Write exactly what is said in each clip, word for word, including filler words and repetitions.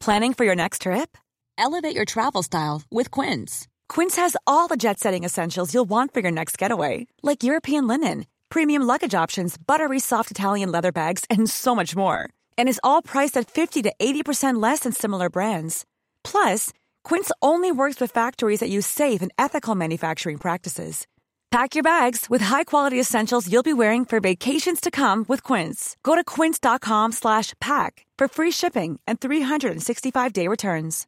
Planning for your next trip? Elevate your travel style with Quince. Quince has all the jet-setting essentials you'll want for your next getaway, like European linen, premium luggage options, buttery soft Italian leather bags, and so much more. And is all priced at fifty to eighty percent less than similar brands. Plus, Quince only works with factories that use safe and ethical manufacturing practices. Pack your bags with high-quality essentials you'll be wearing for vacations to come with Quince. Go to quince.com slash pack for free shipping and three sixty-five day returns.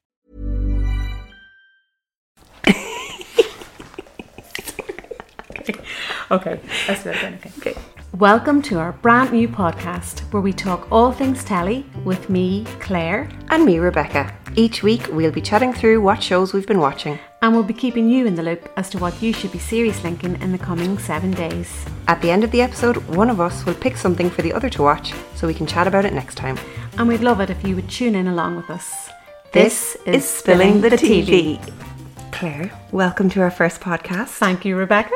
okay, okay. That's it again. Okay. okay. Welcome to our brand new podcast where we talk all things telly with me, Claire. And me, Rebecca. Each week we'll be chatting through what shows we've been watching. And we'll be keeping you in the loop as to what you should be series linking in the coming seven days. At the end of the episode, one of us will pick something for the other to watch so we can chat about it next time. And we'd love it if you would tune in along with us. This, this is Spilling the, the T V. Claire, welcome to our first podcast. Thank you, Rebecca.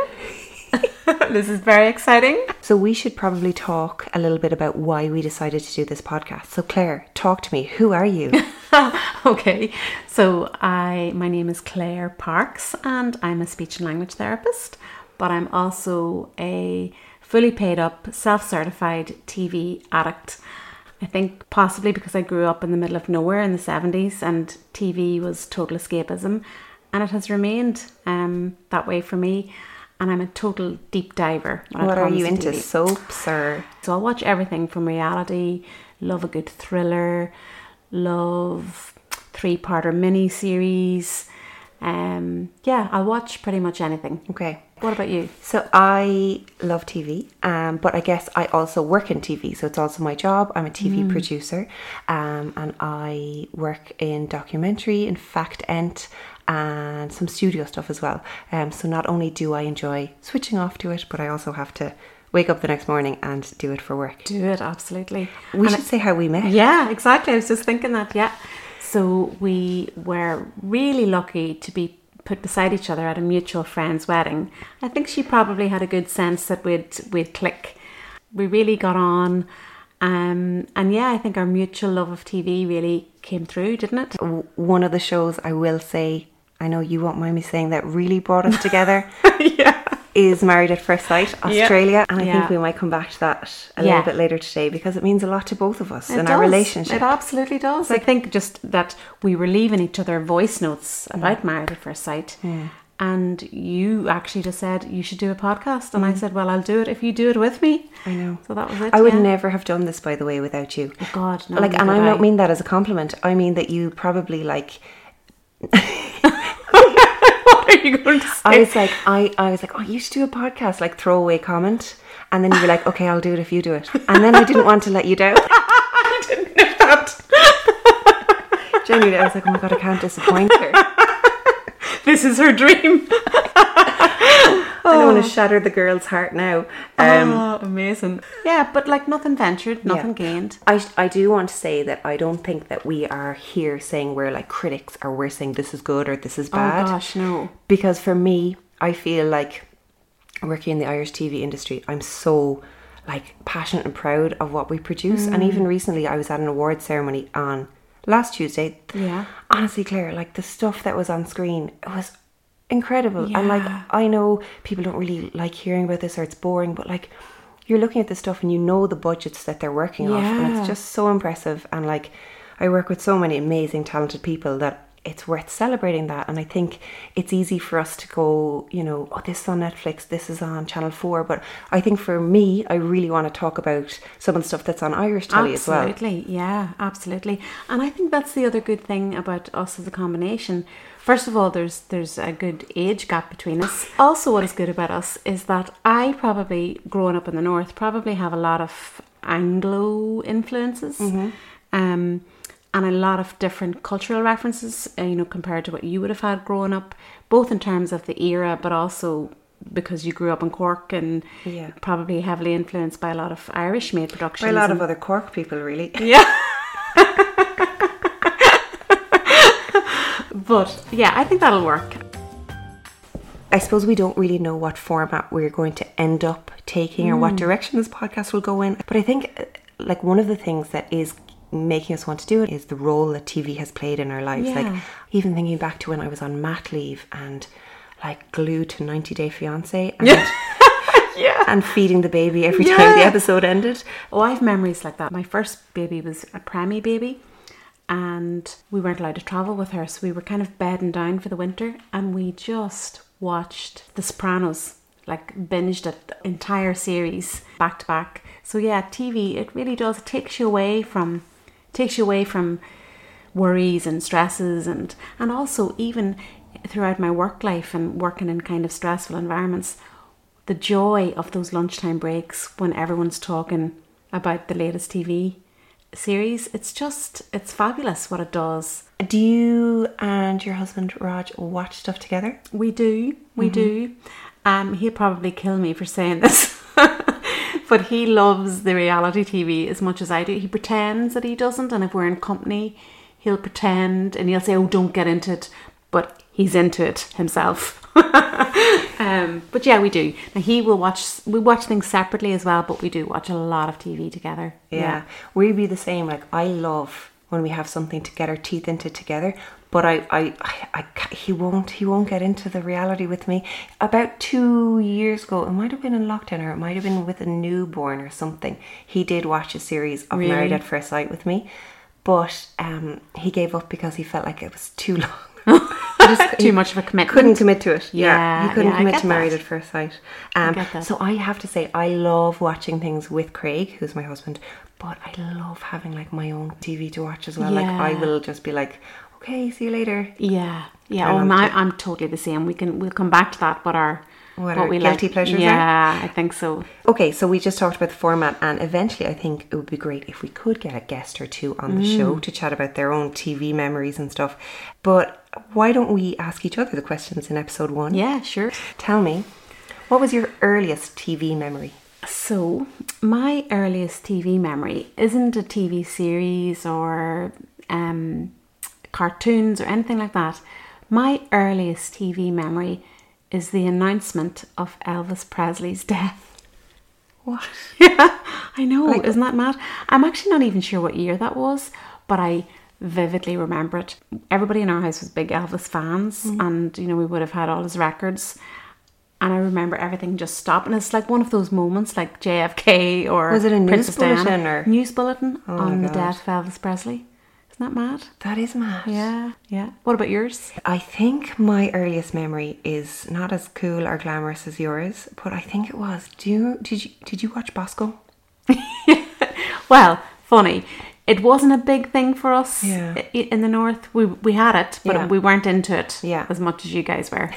This is very exciting. So we should probably talk a little bit about why we decided to do this podcast. So Claire, talk to me. Who are you? Okay, so I my name is Claire Parks and I'm a speech and language therapist, but I'm also a fully paid up, self-certified T V addict. I think possibly because I grew up in the middle of nowhere in the seventies and T V was total escapism, and it has remained um, that way for me. And I'm a total deep diver. What are you into? T V. Soaps or? So I'll watch everything from reality, love a good thriller, love three-parter mini-series. Um, yeah, I'll watch pretty much anything. Okay. What about you? So I love T V, um, but I guess I also work in T V. So it's also my job. I'm a T V mm. producer, um, and I work in documentary, in fact, ent, and some studio stuff as well. Um, so not only do I enjoy switching off to it, but I also have to wake up the next morning and do it for work. Do it, absolutely. We and should say how we met. Yeah, exactly. I was just thinking that, yeah. So we were really lucky to be put beside each other at a mutual friend's wedding. I think she probably had a good sense that we'd, we'd click. We really got on. Um, and yeah, I think our mutual love of T V really came through, didn't it? One of the shows, I will say, I know you won't mind me saying, that really brought us together yeah. is Married at First Sight, Australia. Yeah. And I yeah. think we might come back to that a yeah. little bit later today because it means a lot to both of us it in does. our relationship. It absolutely does. Like, I think just that we were leaving each other voice notes about mm. Married at First Sight. Yeah. And you actually just said you should do a podcast. And mm. I said, well, I'll do it if you do it with me. I know. So that was it. I would yeah. never have done this, by the way, without you. Oh, God, no. Like, and I don't I. mean that as a compliment. I mean that you probably, like... What are you going to say? I was like, I, I was like, oh, you should do a podcast, like throwaway comment. And then you were like, okay, I'll do it if you do it. And then I didn't want to let you down. I didn't know that. Genuinely, I was like, oh my God, I can't disappoint her. This is her dream. I don't want to shatter the girl's heart now. Um, oh, amazing. Yeah, but like nothing ventured, nothing yeah. gained. I I do want to say that I don't think that we are here saying we're like critics or we're saying this is good or this is bad. Oh gosh, no. Because for me, I feel like working in the Irish T V industry, I'm so like passionate and proud of what we produce. Mm. And even recently I was at an awards ceremony on last Tuesday. Yeah. Honestly, Claire, like the stuff that was on screen, it was incredible. Yeah. And like, I know people don't really like hearing about this or it's boring, but like you're looking at this stuff and you know the budgets that they're working yeah. off, and it's just so impressive. And like, I work with so many amazing, talented people that it's worth celebrating that. And I think it's easy for us to go, you know, oh, this is on Netflix, this is on Channel four. But I think for me, I really want to talk about some of the stuff that's on Irish telly as well. Absolutely, yeah, absolutely. And I think that's the other good thing about us as a combination. First of all, there's there's a good age gap between us. Also, what is good about us is that I probably, growing up in the North, probably have a lot of Anglo influences. Mm-hmm. Um, and a lot of different cultural references, uh, you know, compared to what you would have had growing up, both in terms of the era, but also because you grew up in Cork and yeah. probably heavily influenced by a lot of Irish-made productions. By a lot and, of other Cork people, really. Yeah. But yeah, I think that'll work. I suppose we don't really know what format we're going to end up taking mm. or what direction this podcast will go in. But I think like one of the things that is making us want to do it is the role that T V has played in our lives. Yeah. Like, even thinking back to when I was on mat leave and like glued to ninety Day Fiancé and, Yeah. and feeding the baby every Yeah. time the episode ended. Oh, I have memories like that. My first baby was a preemie baby, and we weren't allowed to travel with her, so we were kind of bedding down for the winter, and we just watched The Sopranos, like binged it, the entire series back to back. So yeah, T V, it really does, it takes you away from takes you away from worries and stresses, and and also even throughout my work life and working in kind of stressful environments, the joy of those lunchtime breaks when everyone's talking about the latest T V series, it's just, it's fabulous what it does. Do you and your husband Raj watch stuff together? We do, we mm-hmm. do. Um, he'll probably kill me for saying this, but he loves the reality T V as much as I do. He pretends that he doesn't, and if we're in company, he'll pretend and he'll say, "Oh, don't get into it," but he's into it himself. um, but yeah, we do. Now he will watch. We watch things separately as well, but we do watch a lot of T V together. Yeah, yeah. we be the same. Like, I love when we have something to get our teeth into together. But I, I, I, I, he won't, he won't get into the reality with me. About two years ago, it might have been in lockdown, or it might have been with a newborn or something. He did watch a series of Really? Married at First Sight with me, but um, he gave up because he felt like it was too long. Just, too much of a commitment. Couldn't commit to it. Yeah, yeah he couldn't yeah, commit I get to Married that. at First Sight. Um, I get that. So I have to say, I love watching things with Craig, who's my husband, but I love having like my own T V to watch as well. Yeah. Like, I will just be like, okay, see you later. Yeah, yeah. I Oh, love my, it. I'm totally the same. We can, we'll come back to that. What our, What what our we guilty like. pleasures are? Yeah, I think so. Okay, so we just talked about the format, and eventually I think it would be great if we could get a guest or two on the Mm. show to chat about their own T V memories and stuff. But why don't we ask each other the questions in episode one? Yeah, sure. Tell me, what was your earliest T V memory? So, my earliest T V memory isn't a T V series or um, cartoons or anything like that. My earliest T V memory is the announcement of Elvis Presley's death. What? Yeah, I know. Like- Isn't that mad? I'm actually not even sure what year that was, but I vividly remember it. Everybody in our house was big Elvis fans, Mm. and you know, we would have had all his records. And I remember everything just stopped, and it's like one of those moments, like J F K or Was it a news Princess Diana. bulletin or- news bulletin Oh on my the God. death of Elvis Presley? Isn't that mad? That is mad. Yeah, yeah. What about yours? I think my earliest memory is not as cool or glamorous as yours, but I think it was. Do you did you did you watch Bosco? Well, funny. It wasn't a big thing for us Yeah. i- in the north. We we had it, but Yeah. we weren't into it Yeah. as much as you guys were.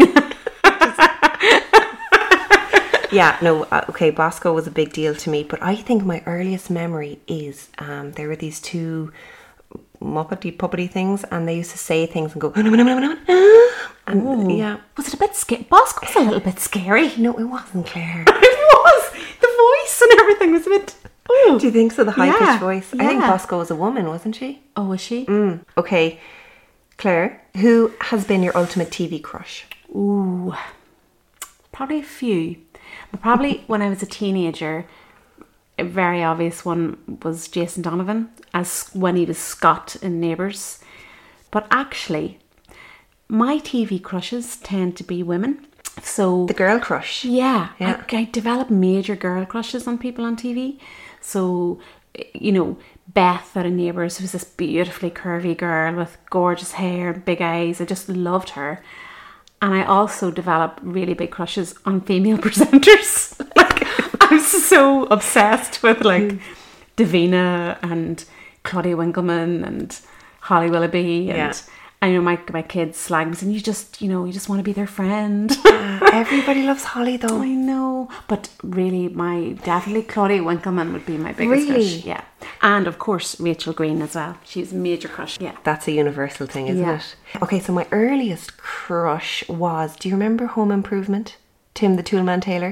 Yeah, no, uh, okay, Bosco was a big deal to me, but I think my earliest memory is um, there were these two muppety puppety things, and they used to say things and go, and Ooh. yeah. Was it a bit scary? Bosco was a little bit scary. No, it wasn't, Claire. It was. The voice and everything was a bit... Ooh. Do you think so? The high-pitched Yeah, voice? I think yeah. Bosco was a woman, wasn't she? Oh, was she? Mm. Okay, Claire, who has been your ultimate T V crush? Ooh, probably a few. But probably when I was a teenager, a very obvious one was Jason Donovan, as when he was Scott in Neighbours. But actually, my T V crushes tend to be women. So The girl crush. yeah, Yeah. I, I developed major girl crushes on people on T V. So, you know, Beth out of Neighbours was this beautifully curvy girl with gorgeous hair, big eyes. I just loved her. And I also developed really big crushes on female presenters. Like, I'm so obsessed with like Davina and Claudia Winkleman and Holly Willoughby, and Yeah. I know my my kids slag me and you just, you know, you just want to be their friend. Uh, everybody loves Holly, though. I know, but really, my definitely Claudia Winkleman would be my biggest Really? crush. Yeah, and of course Rachel Green as well. She's a major crush. Yeah. That's a universal thing, isn't Yeah. it? Okay, so my earliest crush was, do you remember Home Improvement? Tim the Toolman Taylor?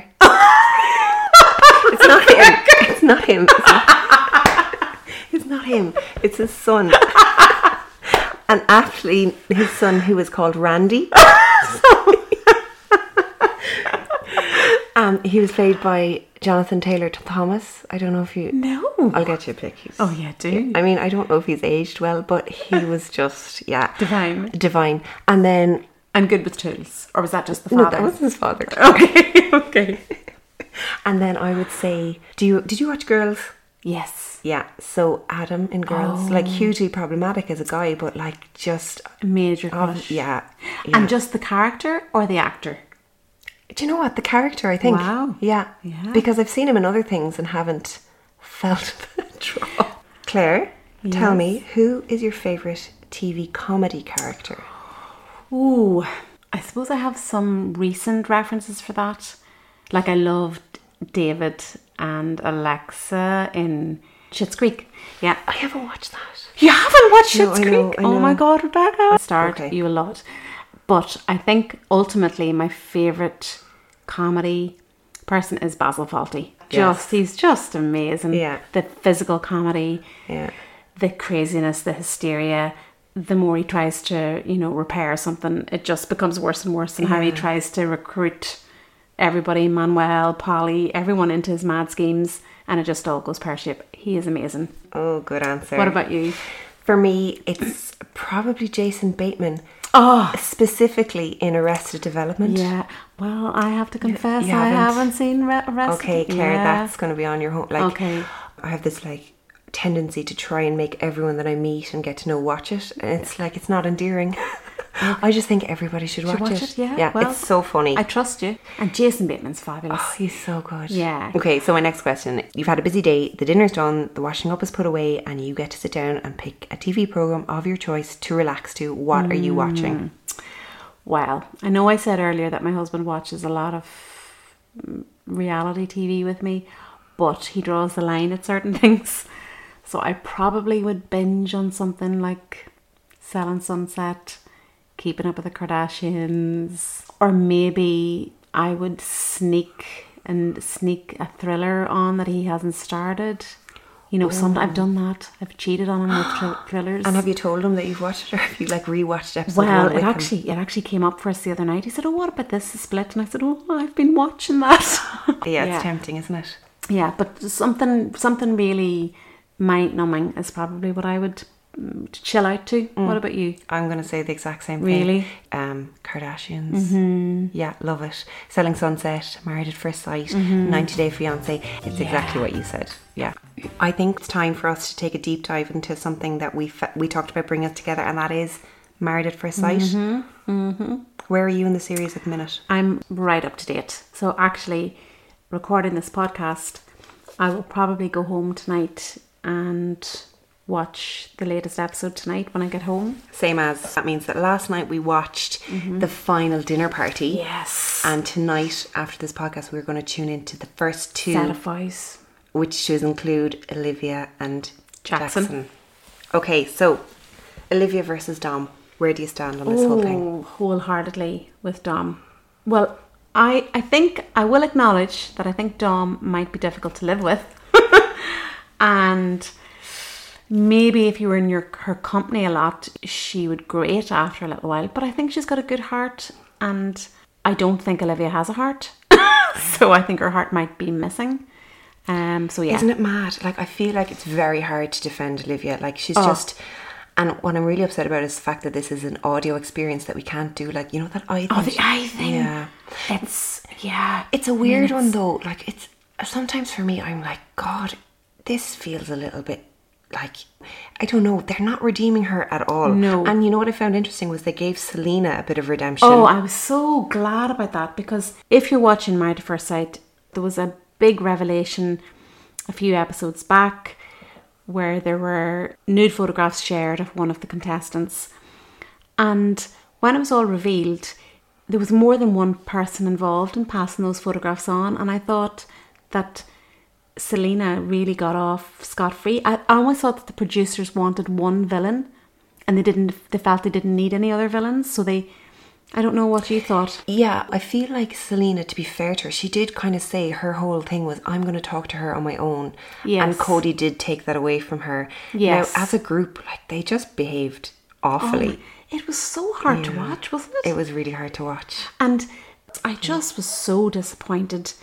It's not him. It's not him. It's not, it's not him. It's his son. And actually, his son, who is called Randy. Um, he was played by Jonathan Taylor Thomas. I don't know if you... No. I'll get you a pic. He's, Oh, yeah, do. I mean, I don't know if he's aged well, but he was just, yeah. Divine. Divine. And then... And good with tools. Or was that just the father? No, that was his father. Okay, okay. And then I would say, do you did you watch Girls? Yes. Yeah, so Adam in Girls, Oh. like hugely problematic as a guy, but like just... Major Of, crush. yeah, yeah. And just the character or the actor? Do you know what? The character, I think. Wow. Yeah. Yeah. Because I've seen him in other things and haven't felt the draw. Claire, tell Yes. me, who is your favourite T V comedy character? Ooh, I suppose I have some recent references for that. Like I loved David and Alexa in Schitt's Creek. Yeah. I haven't watched that. You haven't watched No, Schitt's I Creek? know, I Oh know. my God, Rebecca. Start, Okay. you will love it. But I think ultimately my favourite comedy person is Basil Fawlty. Yes. Just, he's just amazing. Yeah. The physical comedy, Yeah. the craziness, the hysteria. The more he tries to, you know, repair something, it just becomes worse and worse. And how he Yeah. tries to recruit everybody, Manuel, Polly, everyone into his mad schemes, and it just all goes pear-shaped. He is amazing. Oh, good answer. What about you? For me, it's probably Jason Bateman. Oh, Specifically in Arrested Development. yeah. Well, I have to confess, you I haven't? haven't seen Re- Arrested. Okay, Claire, Yeah. that's going to be on your home. Like, Okay. I have this like tendency to try and make everyone that I meet and get to know watch it, and it's like it's not endearing. I just think everybody should, Should watch, watch it. it, yeah, yeah, well, it's so funny. I trust you. And Jason Bateman's fabulous. Oh, he's so good. Yeah. Okay, so my next question. You've had a busy day, the dinner's done, the washing up is put away, and you get to sit down and pick a T V programme of your choice to relax to. What are you Mm. watching? Well, I know I said earlier that my husband watches a lot of mm, reality T V with me, but he draws the line at certain things. So I probably would binge on something like Selling Sunset, Keeping Up with the Kardashians, or maybe I would sneak and sneak a thriller on that he hasn't started. You know, some I've done that. I've cheated on him with thr- thrillers. And have you told him that you've watched it, or have you like rewatched episode Well, one it with him? actually it actually came up for us the other night. He said, "Oh, what about this split?" And I said, "Oh, I've been watching that." Yeah, it's yeah. tempting, isn't it? Yeah, but something something really mind numbing is probably what I would mm, chill out to. What about you? I'm going to say the exact same thing. Really? Um, Kardashians. Mm-hmm. Yeah, love it. Selling Sunset, Married at First Sight, ninety Day Fiancé. It's exactly what you said. Yeah. I think it's time for us to take a deep dive into something that we fe- we talked about bringing us together, and that is Married at First Sight. Mm-hmm. Mm-hmm. Where are you in the series at the minute? I'm right up to date. So actually, recording this podcast, I will probably go home tonight and watch the latest episode tonight when I get home. Same as, that means that last night we watched the final dinner party. Yes. And tonight, after this podcast, we're going to tune into the first two, Set of voice. which does include Olivia and Jackson. Jackson. Okay, so Olivia versus Dom. Where do you stand on this whole thing? Oh, wholeheartedly with Dom. Well, I, I think I will acknowledge that I think Dom might be difficult to live with. And maybe if you were in your her company a lot, she would grate after a little while. But I think she's got a good heart, and I don't think Olivia has a heart. So I think her heart might be missing. Um. So yeah. Isn't it mad? Like, I feel like it's very hard to defend Olivia. Like, she's Oh. just... And what I'm really upset about is the fact that this is an audio experience that we can't do. Like, you know that eye thing? Oh, the eye thing. Yeah. It's yeah. It's a I mean, weird it's- one, though. Like, it's... Sometimes for me, I'm like, God, this feels a little bit... Like, I don't know. They're not redeeming her at all. No. And you know what I found interesting was they gave Selena a bit of redemption. Oh, I was so glad about that, because if you're watching Married at First Sight, there was a big revelation a few episodes back where there were nude photographs shared of one of the contestants. And when it was all revealed, there was more than one person involved in passing those photographs on. And I thought that Selena really got off scot-free. I, I almost thought that the producers wanted one villain, and they didn't. They felt they didn't need any other villains. So they, I don't know what you thought. Yeah, I feel like Selena, to be fair to her, she did kind of say her whole thing was, I'm going to talk to her on my own. Yes. And Cody did take that away from her. Yes. Now, as a group, like, they just behaved awfully. Oh, it was so hard to watch, wasn't it? It was really hard to watch. And I just was so disappointed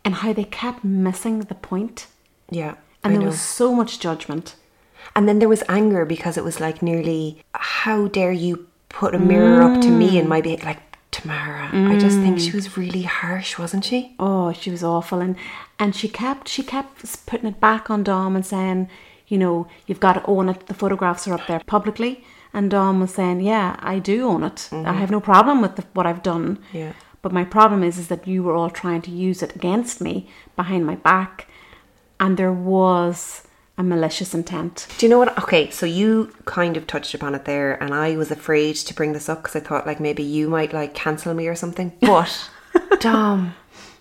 and how they kept missing the point. Yeah. And I there know. was so much judgment. And then there was anger because it was like nearly, how dare you put a mirror up to me in my bed? Like, Tamara, I just think she was really harsh, wasn't she? Oh, she was awful. And and she kept she kept putting it back on Dom and saying, you know, you've got to own it. The photographs are up there publicly. And Dom was saying, yeah, I do own it. Mm-hmm. I have no problem with the, what I've done. Yeah. But my problem is, is that you were all trying to use it against me behind my back. And there was a malicious intent. Do you know what? Okay, so you kind of touched upon it there, and I was afraid to bring this up because I thought like maybe you might like cancel me or something. But Dom,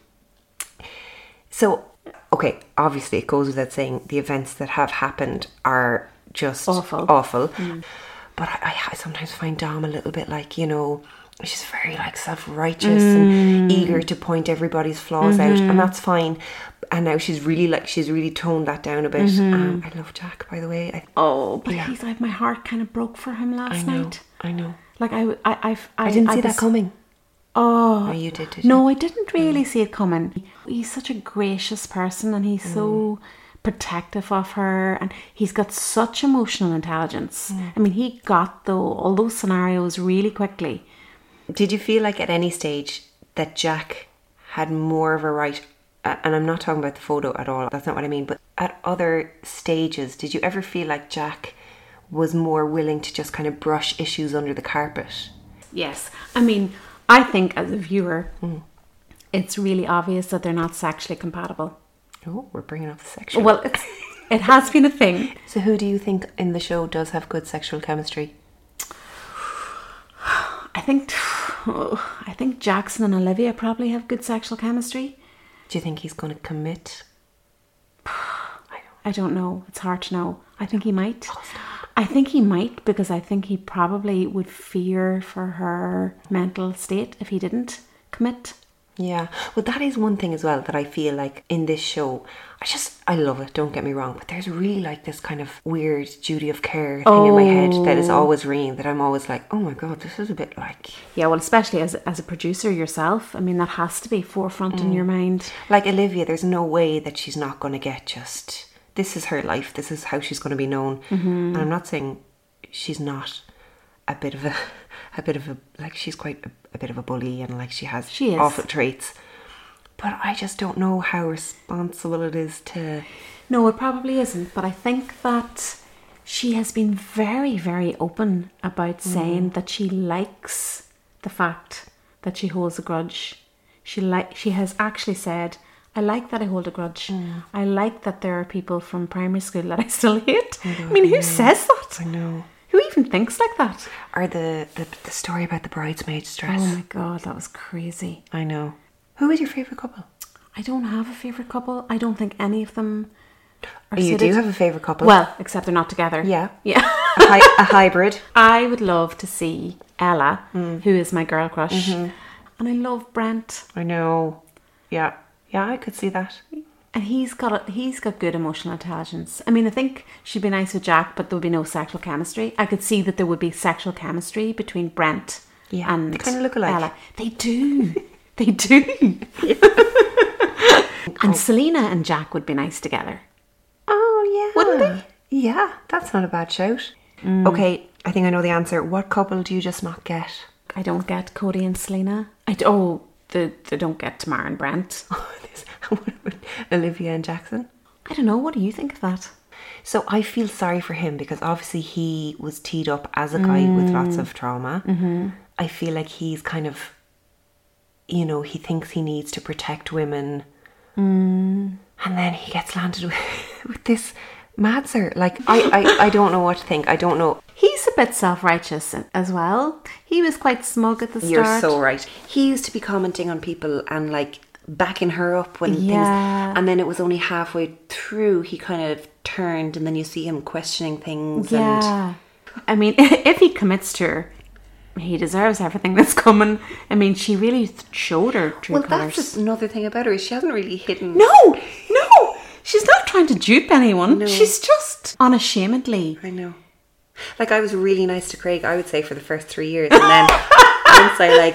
so okay, obviously it goes without saying the events that have happened are just awful. Awful. Mm. But I, I sometimes find Dom a little bit like, you know, she's very like self-righteous mm. and eager to point everybody's flaws mm-hmm. out, and that's fine. And now she's really like she's really toned that down a bit. Mm-hmm. Um, I love Jack, by the way. I, oh, but yeah. he's like, my heart kind of broke for him last I know, night. I know. Like I, I, I, I, I didn't I see was, that coming. Oh, no, you did, did no, you? I didn't really mm. see it coming. He's such a gracious person, and he's mm. so protective of her, and he's got such emotional intelligence. Mm. I mean, he got though all those scenarios really quickly. Did you feel like at any stage that Jack had more of a right? Uh, and I'm not talking about the photo at all. That's not what I mean. But at other stages, did you ever feel like Jack was more willing to just kind of brush issues under the carpet? Yes. I mean, I think as a viewer, mm. it's really obvious that they're not sexually compatible. Oh, we're bringing up the sexual. Well, it's, it has been a thing. So who do you think in the show does have good sexual chemistry? I think, oh, I think Jackson and Olivia probably have good sexual chemistry. Do you think he's going to commit? I don't, I don't know. It's hard to know. I think he might. Oh, I think he might because I think he probably would fear for her mental state if he didn't commit. Yeah. Well, that is one thing as well that I feel like in this show, I just, I love it, don't get me wrong, but there's really like this kind of weird duty of care thing oh. in my head that is always ringing, that I'm always like, oh my God, this is a bit like... Yeah, well, especially as, as a producer yourself, I mean, that has to be forefront mm. in your mind. Like Olivia, there's no way that she's not going to get just, this is her life, this is how she's going to be known. Mm-hmm. And I'm not saying she's not a bit of a, a bit of a, like she's quite a, a bit of a bully and like she has she is. awful traits. But I just don't know how responsible it is to... No, it probably isn't. But I think that she has been very, very open about mm. saying that she likes the fact that she holds a grudge. She like she has actually said, I like that I hold a grudge. Mm. I like that there are people from primary school that I still hate. I, I mean, who know. says that? I know. Who even thinks like that? Or the, the, the story about the bridesmaid's dress. Oh my God, that was crazy. I know. Who is your favourite couple? I don't have a favourite couple. I don't think any of them are You suited. do have a favourite couple? Well, except they're not together. Yeah. Yeah. a, hy- a hybrid. I would love to see Ella, mm. who is my girl crush. Mm-hmm. And I love Brent. I know. Yeah. Yeah, I could see that. And he's got a, he's got good emotional intelligence. I mean, I think she'd be nice with Jack, but there would be no sexual chemistry. I could see that there would be sexual chemistry between Brent yeah, and they kind of look alike. Ella. They do. They do. And oh. Selena and Jack would be nice together. Oh, yeah. Wouldn't they? Yeah, that's not a bad shout. Mm. Okay, I think I know the answer. What couple do you just not get? I don't get Cody and Selena. I d- oh, the, they don't get Tamara and Brent. Olivia and Jackson? I don't know. What do you think of that? So I feel sorry for him because obviously he was teed up as a guy mm. with lots of trauma. Mm-hmm. I feel like he's kind of, you know, he thinks he needs to protect women. Mm. And then he gets landed with, with this madser. Like, I, I, I don't know what to think. I don't know. He's a bit self-righteous as well. He was quite smug at the start. You're so right. He used to be commenting on people and like backing her up when yeah. things, and then it was only halfway through he kind of turned, and then you see him questioning things. Yeah. And I mean, if he commits to her, he deserves everything that's coming. I mean, she really showed her true well, colours. Well, that's just another thing about her. Is she hasn't really hidden. No, no. She's not trying to dupe anyone. No. She's just unashamedly. I know. Like, I was really nice to Craig, I would say, for the first three years. And then once I, like,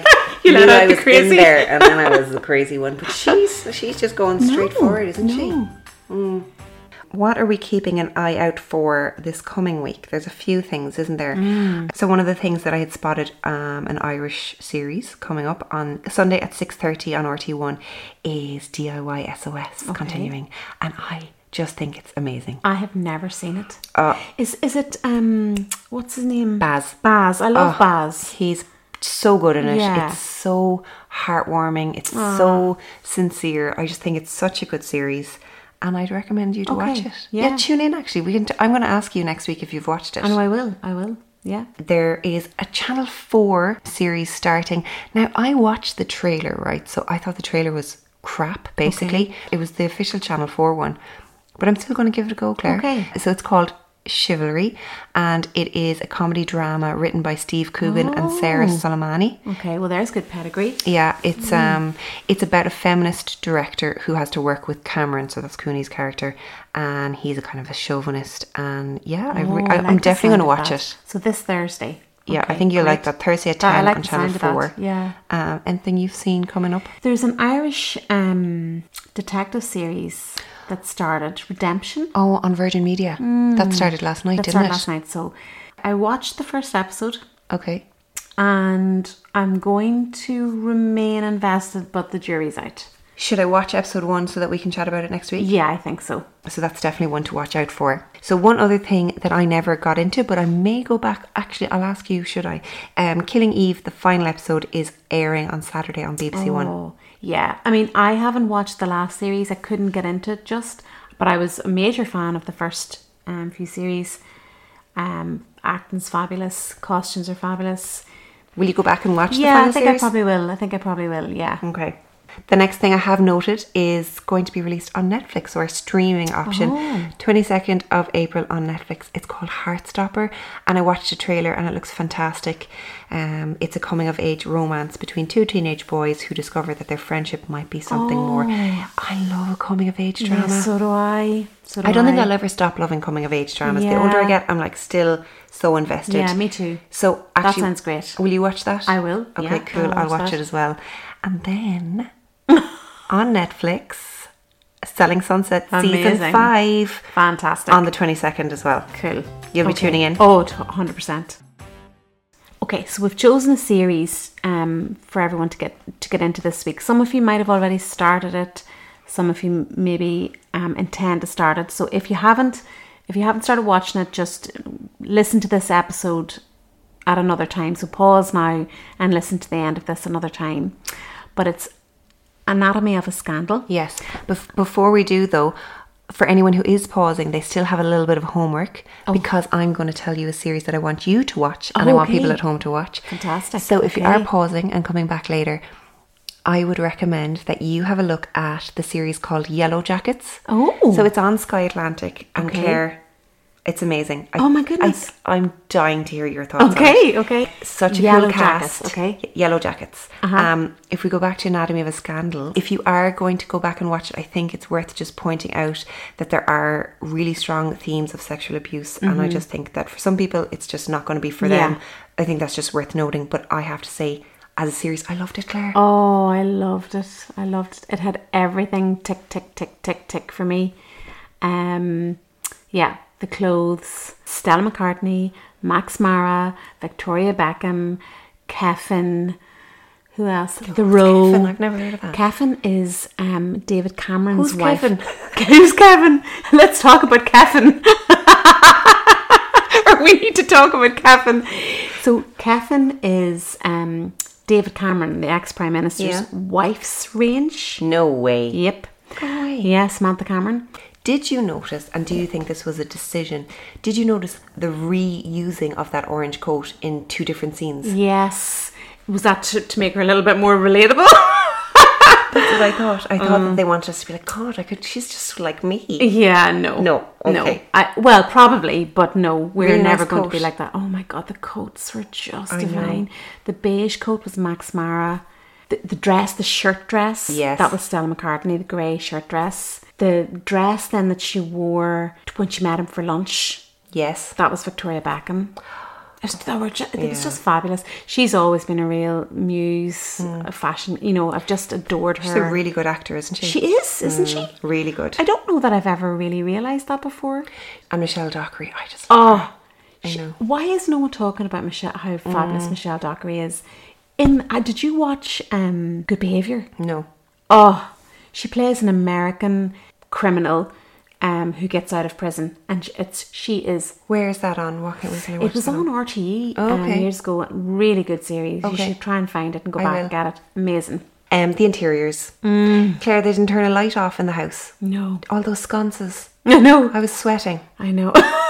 You knew let out I the was crazy. in there, and then I was the crazy one. But she's she's just going straight No, forward, isn't no. she? Mm. What are we keeping an eye out for this coming week? There's a few things, isn't there? Mm. So one of the things that I had spotted, um, an Irish series coming up on Sunday at six thirty on R T one is D I Y S O S Okay. continuing, and I just think it's amazing. I have never seen it. Uh, Is is it um what's his name? Baz. Baz. I love Oh, Baz. He's so good in it. Yeah. It's so heartwarming. It's so sincere. I just think it's such a good series, and I'd recommend you to Okay, watch it. yeah. tune in. Actually, we can. T- I'm going to ask you next week if you've watched it. I know I will. I will. Yeah. There is a Channel four series starting. Now, I watched the trailer, right? So I thought the trailer was crap, basically. It was the official Channel four one. But I'm still going to give it a go, Claire. Okay. So it's called Chivalry, and it is a comedy drama written by Steve Coogan and Sarah Oh. Soleimani. Okay. Well, there's good pedigree. Yeah, it's um, it's about a feminist director who has to work with Cameron, so that's Cooney's character, and he's a kind of a chauvinist. And yeah, I re- Oh, I, like I'm the definitely sound going to of watch that. it. So this Thursday. Yeah, I Okay, think you'll like great. that. Thursday at That- I ten like on the Channel sound of that, four. yeah. Um, anything you've seen coming up? There's an Irish um detective series that started, Redemption. Oh, on Virgin Media. That started last night, That didn't started it? last night. So I watched the first episode, Okay. and I'm going to remain invested, but the jury's out. Should I watch episode one so that we can chat about it next week? Yeah, I think so. So that's definitely one to watch out for. So one other thing that I never got into, but I may go back. Actually, I'll ask you, should I? Um, Killing Eve, the final episode, is airing on Saturday on B B C One. Oh, yeah. I mean, I haven't watched the last series. I couldn't get into it just, but I was a major fan of the first um, few series. Um, acting's fabulous. Costumes are fabulous. Will you go back and watch the Yeah, final I think series? I probably will. I think I probably will, yeah. Okay. The next thing I have noted is going to be released on Netflix, or a streaming option. Oh. twenty-second of April on Netflix. It's called Heartstopper, and I watched the trailer and it looks fantastic. Um, it's a coming of age romance between two teenage boys who discover that their friendship might be something more. I love a coming of age drama. Oh. Yeah, so do I. So do I don't think I. I'll ever stop loving coming of age dramas. The older I Yeah. get, I'm like still so invested. Yeah, me too. So That actually, sounds great. Will you watch that? I will, Okay, yeah, cool. I'll I'll watch watch that. it as well. And then on Netflix, Selling Sunset season Amazing. five Fantastic. on the twenty-second as well. Cool. You'll be Okay. tuning in. Oh, one hundred percent. Okay, so we've chosen a series um, for everyone to get to get into this week. Some of you might have already started it. Some of you maybe um, intend to start it. So if you haven't, if you haven't started watching it, just listen to this episode at another time. So pause now and listen to the end of this another time. But it's Anatomy of a Scandal. Yes. Bef- before we do, though, for anyone who is pausing, they still have a little bit of homework because I'm going to tell you a series that I want you to watch and I want Okay. people at home to watch. Fantastic. So if you Okay. are pausing and coming back later, I would recommend that you have a look at the series called Yellow Jackets. Oh. So it's on Sky Atlantic, and Okay. Claire, it's amazing. I, Oh my goodness. I, I'm dying to hear your thoughts on it. Okay, okay. Such a Yellow cool cast. Jackets, okay. Y- Yellow Jackets. Uh-huh. Um, if we go back to Anatomy of a Scandal, if you are going to go back and watch it, I think it's worth just pointing out that there are really strong themes of sexual abuse, and I just think that for some people it's just not going to be for Mm-hmm. Yeah. them. I think that's just worth noting. But I have to say, as a series, I loved it, Claire. Oh, I loved it. I loved it. It had everything tick, tick, tick, tick, tick for me. Um, yeah, the clothes, Stella McCartney, Max Mara, Victoria Beckham, Keffin, who else? The Row. Keffin, I've never heard of that. Keffin is um, David Cameron's Who's wife. Kevin? Who's Kevin? Let's talk about Kevin. Or we need to talk about Kevin. So Kevin is um, David Cameron, the ex-Prime Minister's Yeah. wife's range. No way. Yep. Go away. Yeah, Samantha Cameron. Did you notice, and do you think this was a decision, did you notice the reusing of that orange coat in two different scenes? Yes. Was that to, to make her a little bit more relatable? That's what I thought. I thought that they wanted us to be like, God, I could. She's just like me. Yeah, no. No, No. okay. I, well, probably, but no. We're Really never nice going coat. to be like that. Oh my God, the coats were just I know. divine. The beige coat was Max Mara. The, the dress, the shirt dress. Yes. That was Stella McCartney, the grey shirt dress. The dress then that she wore when she met him for lunch. Yes. That was Victoria Beckham. It's, they were ju- it was Yeah. just fabulous. She's always been a real muse of fashion. You know, I've just adored her. She's a really good actor, isn't she? She is, isn't she? Really good. I don't know that I've ever really realised that before. And Michelle Dockery, I just love her. Oh, I she- know. why is no one talking about Michelle? How fabulous Michelle Dockery is. In uh, did you watch um, Good Behaviour? No. Oh, she plays an American criminal um, who gets out of prison, and sh- it's she is. Where is that on? What can we can I watch It was that on R T E Oh, um, okay. years ago. Really good series. You Okay. should try and find it and go I back will. and get it. Amazing. Um, the interiors. Claire, they didn't turn a light off in the house. No, All those sconces. I know. I was sweating. I know.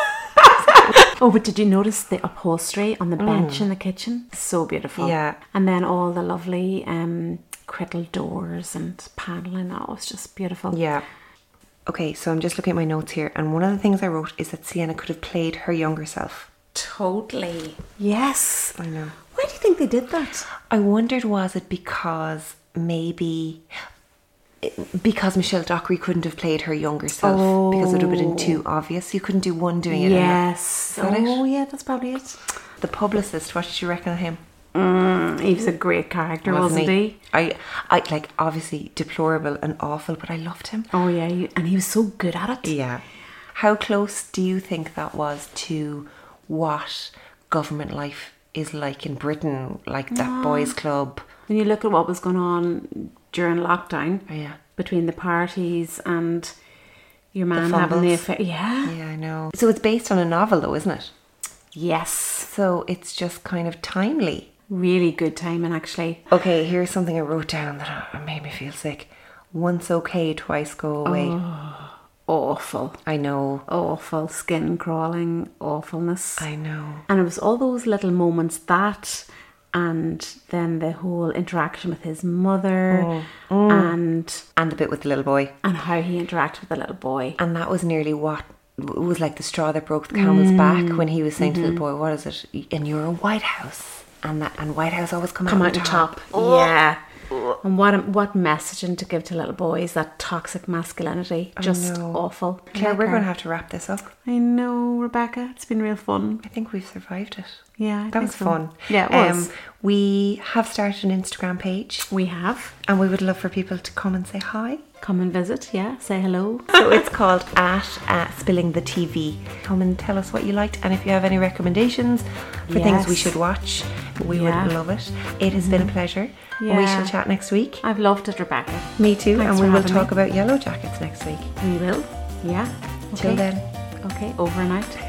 Oh, but did you notice the upholstery on the bench in the kitchen? So beautiful. Yeah. And then all the lovely um, crittle doors and paneling. Oh, it's just beautiful. Yeah. Okay, so I'm just looking at my notes here, and one of the things I wrote is that Sienna could have played her younger self. Totally. Yes. I know. Why do you think they did that? I wondered, was it because maybe because Michelle Dockery couldn't have played her younger self because it would have been too obvious. You couldn't do one doing it. Yes. that Oh, it? yeah, that's probably it. The publicist, what did you reckon of him? Mm, he was a great character, wasn't, he? I, I like obviously deplorable and awful, but I loved him. Oh, yeah, he- and he was so good at it. Yeah. How close do you think that was to what government life is like in Britain, like that boys' club? When you look at what was going on during lockdown, Oh, yeah. between the parties and your man having the fumbles. affair. Yeah. Yeah, I know. So it's based on a novel, though, isn't it? Yes. So it's just kind of timely. Really good timing, actually. Okay, here's something I wrote down that uh, made me feel sick. Once okay, twice go away. Awful. I know. Awful. Skin crawling awfulness. I know. And it was all those little moments that, and then the whole interaction with his mother, and And the bit with the little boy. and how he interacted with the little boy. And that was nearly what it was like the straw that broke the camel's back when he was saying to the boy, "What is it? And you're a White House, and that and White House always come, Come out out on on top." top. Yeah. And what a, what messaging to give to little boys, that toxic masculinity. Just know. awful. Claire, Like we're her. going to have to wrap this up. I know, Rebecca. It's been real fun. I think we've survived it. Yeah, I That think was so. fun. Yeah, it was. we have started an Instagram page, We have. and we would love for people to come and say hi. Come and visit, yeah. Say hello. So it's called at uh, Spilling the T V. Come and tell us what you liked, and if you have any recommendations for things we Yes. should watch, we Yeah. would love it. It has been a pleasure. We Yeah. shall chat next week. I've loved it, Rebecca. Me too, Thanks and for we will having talk me. about Yellow Jackets next week. We will. Yeah. Till Okay. then. Okay, over and out.